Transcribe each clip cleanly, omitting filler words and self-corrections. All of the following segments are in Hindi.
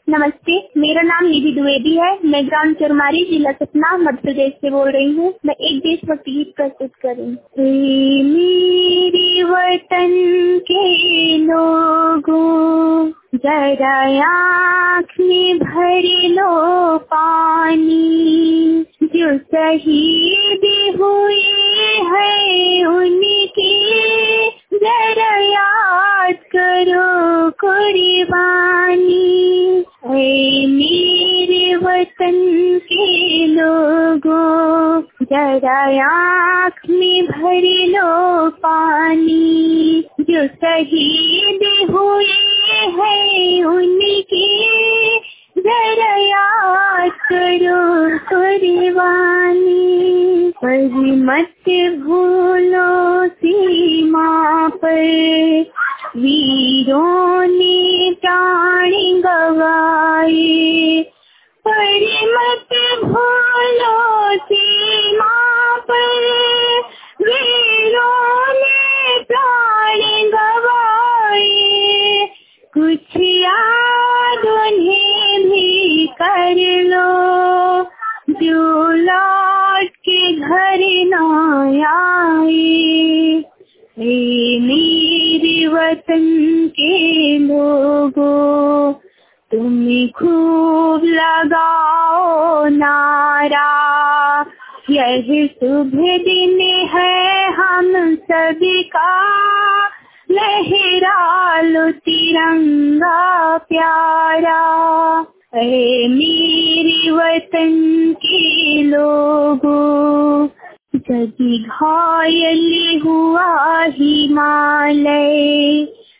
नमस्ते, मेरा नाम निधि द्विवेदी है। मैं ग्राम चरमारी, जिला सतना, मध्य प्रदेश से बोल रही हूँ। मैं एक देशभक्ति गीत प्रस्तुत कर रही हूँ। हे मेरे वतन के लोगों, जरा आँख में भर लो पानी, जो शहीद हुए हैं उनकी जरा याद करो कुर्बानी। ऐ मेरे वतन के लोगों, जरा आँख में भर लो पानी, जो शहीद हुए हैं उनकी जरा याद करो कुर्बानी। पर मत भूलो सीमा पर वीरों ने प्राण गवाए, पर मत भूलो सीमा पर वीरों ने प्राण गवाए। कुछ याद उन्हें भी कर लो, जो लौट के घर न आए। हे मेरे वतन के लोगों, तुम खूब लगाओ नारा, यह शुभ दिन है हम सबका, लहरा लो तिरंगा प्यारा। ऐ मेरे वतन के लोगों, जब घायल हुआ हिमालय,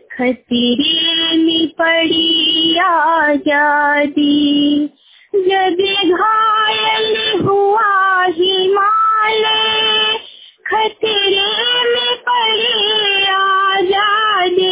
खतरे में पड़ी आजादी, जब घायल हुआ हिमालय, खतरे में पड़ी आजादी,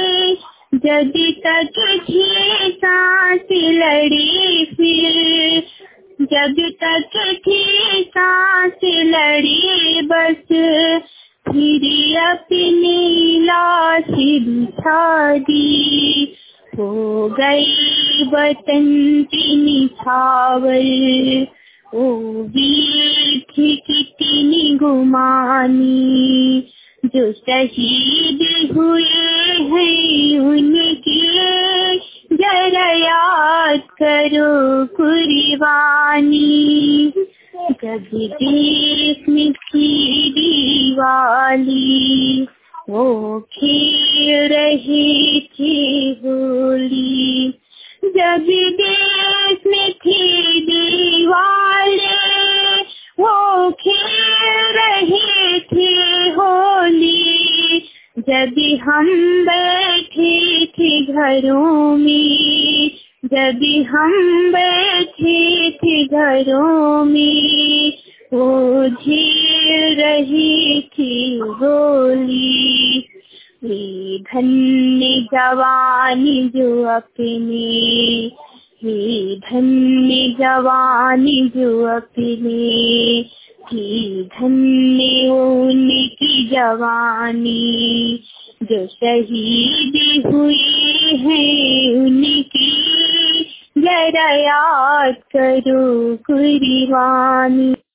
जब तक थी सांस लड़ी फिर, जब तक थी सांस लड़ी बस, फिर अपनी लाश बिछा दी। हो गई वतन की निछावर, ओ वीर थी कितनी गुमानी, जो शहीद हुए हैं उनकी जरा याद करो कुर्बानी। जब देश में थी दीवाली, वो खेल रहे थे होली, जब देश में थी दीवाली, वो खेल रहे थे होली, जब हम बैठे थे घरों में, जब हम बैठे थे घरों में, वो झेल रही थी गोली। हे धन्य जवानी जो अपने, हे धन्य जवानी जो अपने, हे धन्य उनकी जवानी, जो शहीद हुए हैं उनकी जरा याद करो कुर्बानी।